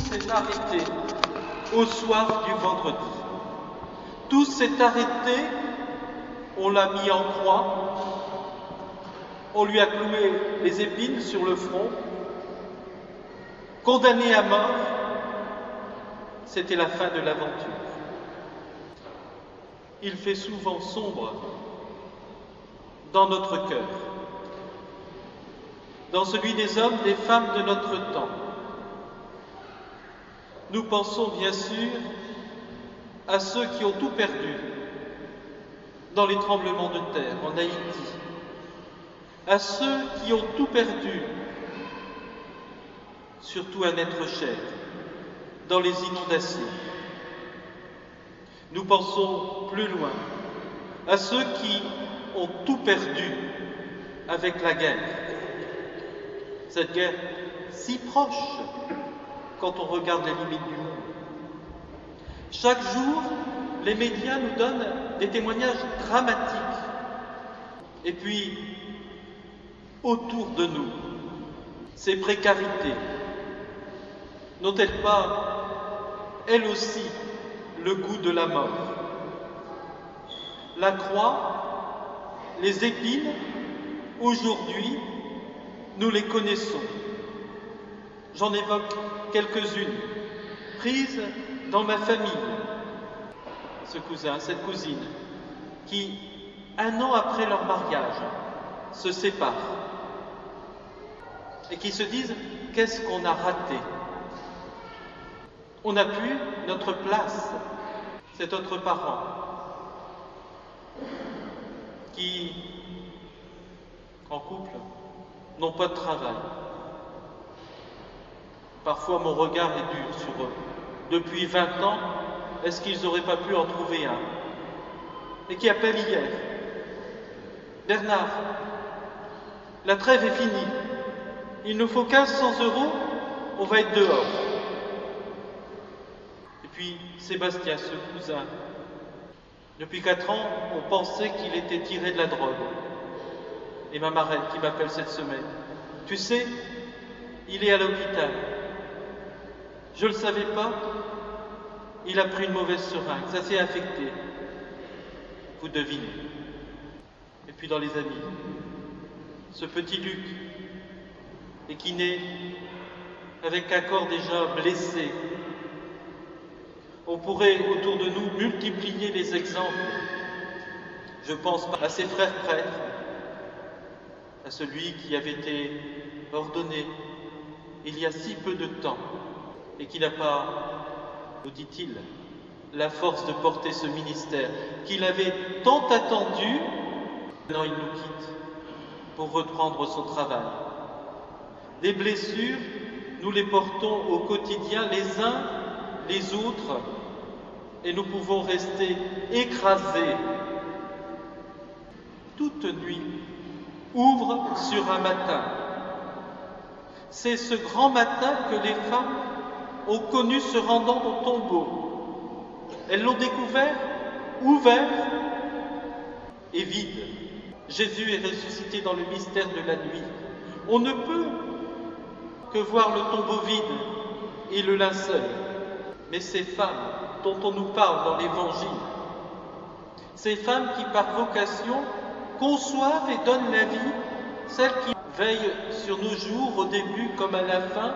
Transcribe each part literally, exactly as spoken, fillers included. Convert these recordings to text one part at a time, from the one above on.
s'est arrêté au soir du vendredi. Tout s'est arrêté, on l'a mis en croix, on lui a cloué les épines sur le front, condamné à mort, c'était la fin de l'aventure. Il fait souvent sombre dans notre cœur, dans celui des hommes, des femmes de notre temps. Nous pensons bien sûr à ceux qui ont tout perdu dans les tremblements de terre en Haïti, à ceux qui ont tout perdu, surtout un être cher, dans les inondations. Nous pensons plus loin à ceux qui ont tout perdu avec la guerre. Cette guerre si proche quand on regarde les limites du monde. Chaque jour, les médias nous donnent des témoignages dramatiques. Et puis, autour de nous, ces précarités, n'ont-elles pas, elles aussi, le goût de la mort? La croix, les épines, aujourd'hui, nous les connaissons. J'en évoque quelques-unes, prises dans ma famille. Ce cousin, cette cousine, qui, un an après leur mariage, se séparent et qui se disent « qu'est-ce qu'on a raté ?» On n'a plus notre place, cet autre parent qui, en couple, n'ont pas de travail. Parfois mon regard est dur sur eux. Depuis vingt ans, est-ce qu'ils n'auraient pas pu en trouver un? Et qui appelle hier. Bernard, la trêve est finie. Il nous faut quinze cents euros, on va être dehors. Et puis Sébastien, ce cousin, depuis quatre ans, on pensait qu'il était tiré de la drogue. Et ma marraine qui m'appelle cette semaine. Tu sais, il est à l'hôpital. Je ne le savais pas, il a pris une mauvaise seringue, ça s'est infecté. Vous devinez. Et puis dans les amis, ce petit Luc, et qui naît avec un corps déjà blessé. On pourrait autour de nous multiplier les exemples. Je pense à ses frères prêtres, à celui qui avait été ordonné il y a si peu de temps et qui n'a pas, nous dit-il, la force de porter ce ministère, qu'il avait tant attendu. Maintenant il nous quitte pour reprendre son travail. Des blessures, nous les portons au quotidien les uns les autres et nous pouvons rester écrasés. Toute nuit ouvre sur un matin. C'est ce grand matin que les femmes ont connu se rendant au tombeau. Elles l'ont découvert, ouvert et vide. Jésus est ressuscité dans le mystère de la nuit. On ne peut que voir le tombeau vide et le linceul. Mais ces femmes dont on nous parle dans l'Évangile, ces femmes qui par vocation conçoivent et donnent la vie, celles qui veillent sur nos jours au début comme à la fin,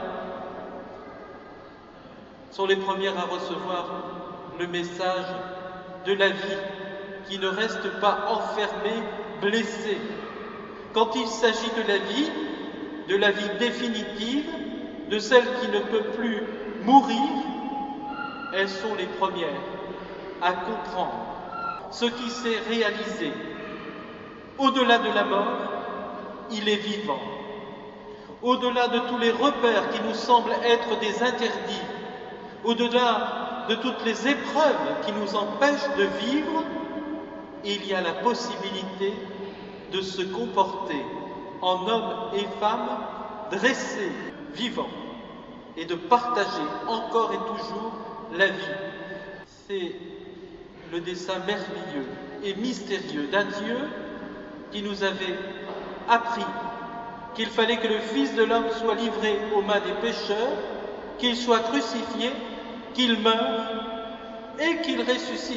sont les premières à recevoir le message de la vie qui ne reste pas enfermée, blessée. Quand il s'agit de la vie, de la vie définitive, de celle qui ne peut plus mourir, elles sont les premières à comprendre ce qui s'est réalisé. Au-delà de la mort, il est vivant. Au-delà de tous les repères qui nous semblent être des interdits, au-delà de toutes les épreuves qui nous empêchent de vivre, il y a la possibilité de se comporter en hommes et femmes dressés, vivants, et de partager encore et toujours la vie. C'est le dessein merveilleux et mystérieux d'un Dieu qui nous avait appris qu'il fallait que le Fils de l'homme soit livré aux mains des pécheurs, qu'il soit crucifié, qu'il meure et qu'il ressuscite.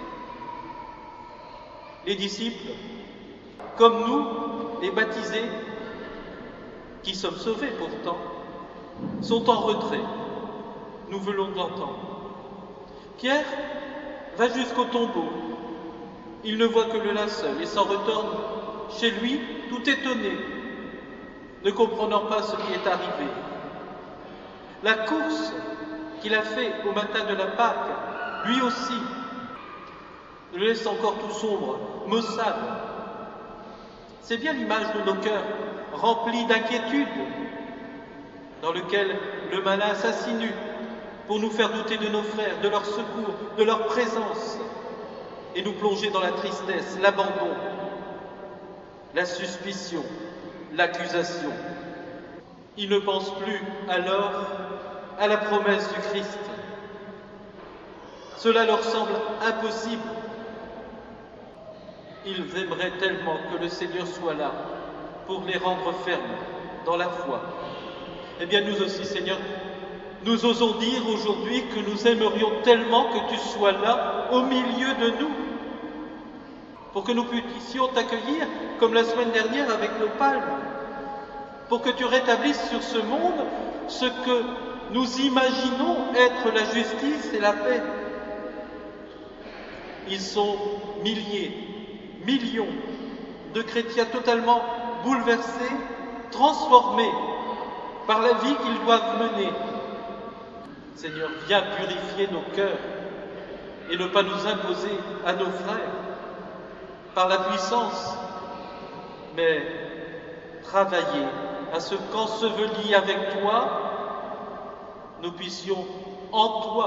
Les disciples, comme nous, les baptisés, qui sommes sauvés pourtant, sont en retrait. Nous venons de l'entendre. Pierre va jusqu'au tombeau. Il ne voit que le linceul et s'en retourne chez lui tout étonné, ne comprenant pas ce qui est arrivé. La course qu'il a fait au matin de la Pâque, lui aussi, le laisse encore tout sombre, maussade. C'est bien l'image de nos cœurs remplis d'inquiétude, dans lequel le malin s'insinue pour nous faire douter de nos frères, de leur secours, de leur présence, et nous plonger dans la tristesse, l'abandon, la suspicion, l'accusation. Ils ne pensent plus alors à la promesse du Christ. Cela leur semble impossible. Ils aimeraient tellement que le Seigneur soit là pour les rendre fermes dans la foi. Eh bien nous aussi, Seigneur, nous osons dire aujourd'hui que nous aimerions tellement que tu sois là au milieu de nous, pour que nous puissions t'accueillir comme la semaine dernière avec nos palmes, pour que tu rétablisses sur ce monde ce que nous imaginons être la justice et la paix. Ils sont milliers, millions de chrétiens totalement bouleversés, transformés par la vie qu'ils doivent mener. Seigneur, viens purifier nos cœurs et ne pas nous imposer à nos frères par la puissance, mais travailler à ce qu'ensevelis avec toi, nous puissions en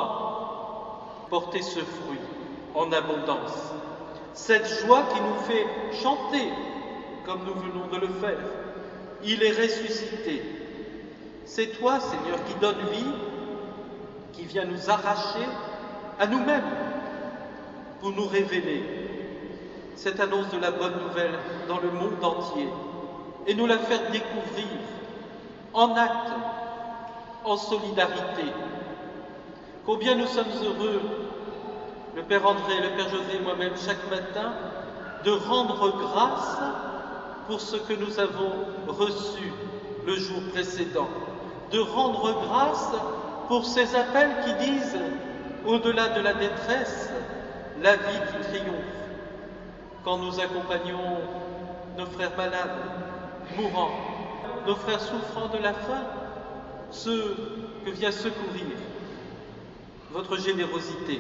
toi porter ce fruit en abondance. Cette joie qui nous fait chanter comme nous venons de le faire. Il est ressuscité. C'est toi, Seigneur, qui donne vie, qui vient nous arracher à nous-mêmes pour nous révéler cette annonce de la bonne nouvelle dans le monde entier et nous la faire découvrir en acte, en solidarité. Combien nous sommes heureux, le Père André, le Père José et moi-même, chaque matin, de rendre grâce pour ce que nous avons reçu le jour précédent, de rendre grâce pour ces appels qui disent, au-delà de la détresse, la vie qui triomphe. Quand nous accompagnons nos frères malades, mourants, nos frères souffrant de la faim, ceux que vient secourir votre générosité.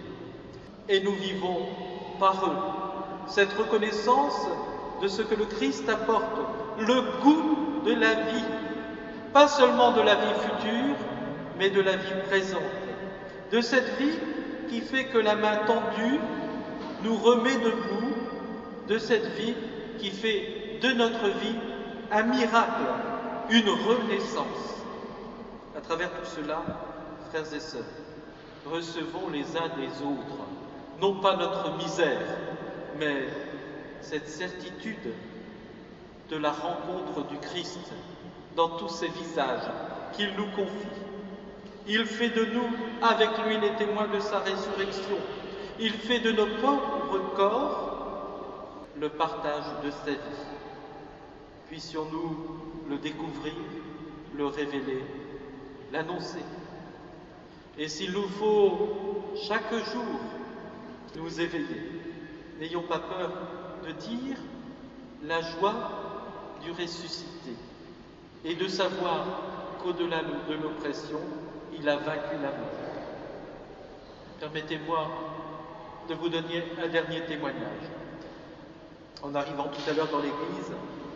Et nous vivons par eux cette reconnaissance de ce que le Christ apporte, le goût de la vie, pas seulement de la vie future, mais de la vie présente, de cette vie qui fait que la main tendue nous remet debout, de cette vie qui fait de notre vie un miracle, une renaissance. À travers tout cela, frères et sœurs, recevons les uns des autres, non pas notre misère, mais cette certitude de la rencontre du Christ dans tous ses visages qu'il nous confie. Il fait de nous, avec lui, les témoins de sa résurrection. Il fait de nos pauvres corps le partage de sa vie. Puissions-nous le découvrir, le révéler, l'annoncer. Et s'il nous faut chaque jour nous éveiller, n'ayons pas peur de dire la joie du ressuscité et de savoir qu'au-delà de l'oppression, il a vaincu la mort. Permettez-moi de vous donner un dernier témoignage. En arrivant tout à l'heure dans l'église,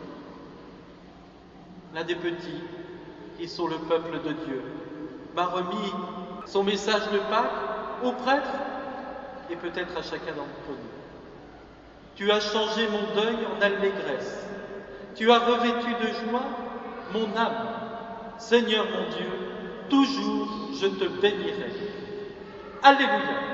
l'un des petits, qui sont le peuple de Dieu, m'a remis son message de Pâques au prêtre et peut-être à chacun d'entre nous. Tu as changé mon deuil en allégresse. Tu as revêtu de joie mon âme. Seigneur mon Dieu, toujours je te bénirai. Alléluia.